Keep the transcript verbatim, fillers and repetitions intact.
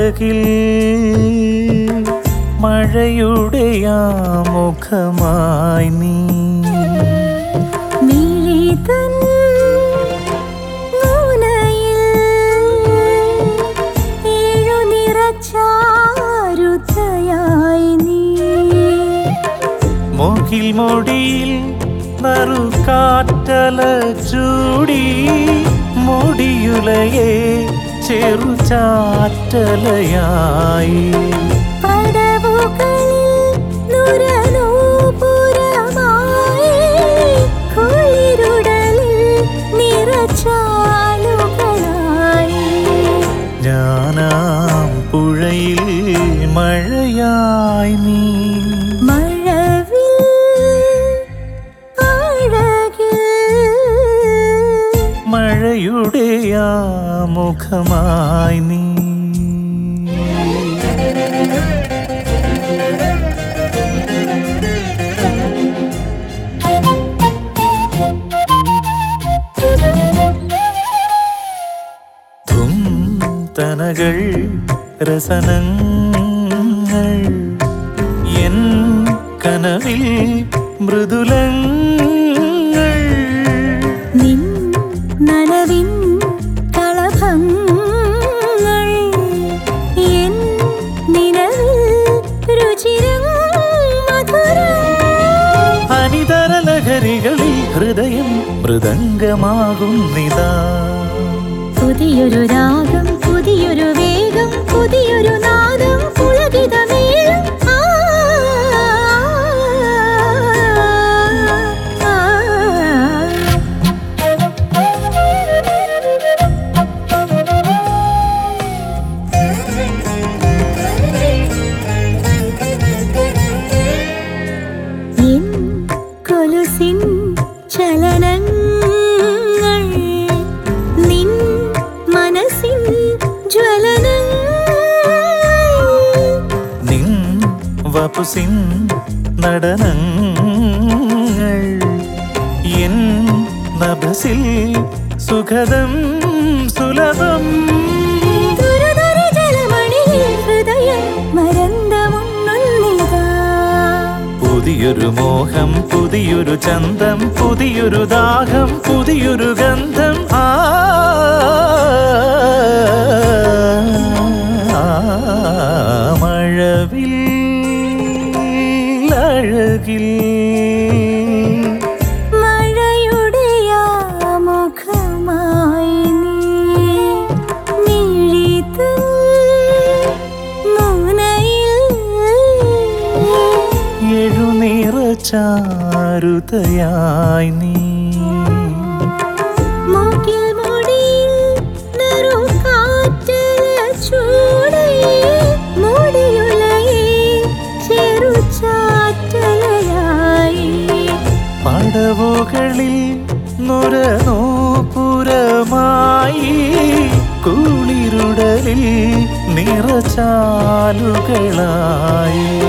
അഴകിൽ മഴയുടെ ആ മുഖമായി നീ മുകിൽ മൊടിയിൽ നറുകാറ്റല ചൂടി മുടിയുലയെ ചെറുചാറ്റലയായി ഞാനാം പുഴയിൽ മഴയായി നീ മഴയുടെ ആ മുഖമായി നീ തനകൾ രസനങ്ങൾ എൻ കനവിൽ മൃദുലങ്ങൾ നിൻ നനവിൻ കളഭങ്ങൾ എൻ നിലവിൽ രുചിരം മധുരം അനിതര ലഹരികളിൽ ഹൃദയം മൃദംഗമാകുന്നിതാ പുതിയൊരു രാഗം പുതിയൊരു വേഗം പുതിയൊരു നാദം പുളകിതമേളം എൻ കൊലുസിൻ ചലനങ്ങൾ നിൻ മനസ്സിൻ നിൻ വപുസിൻ നടനങ്ങൾ എൻ നഭസിൽ സുഖദം സുലഭം ഹൃദയം മരന്തമുന്നിതാ പുതിയൊരു മോഹം പുതിയൊരു ചന്തം പുതിയൊരു ദാഹം പുതിയൊരു ഗന്ധം ആ മഴവിൽ അഴകിൽ മഴയുടെ ആ മുഖമായി നീ മിഴിതൻ മുനയിൽ എഴുനിറ ചാരുതയായി നീ മൂക്കിൽ മുടിയിൽ നറുകാറ്റല ചൂടി മുടിയുലയെ ചെറുചാറ്റലയായി പടവുകളിൽ നുരനൂപുരമായി കുളിരുടലിൽ നിറചാലുകളായി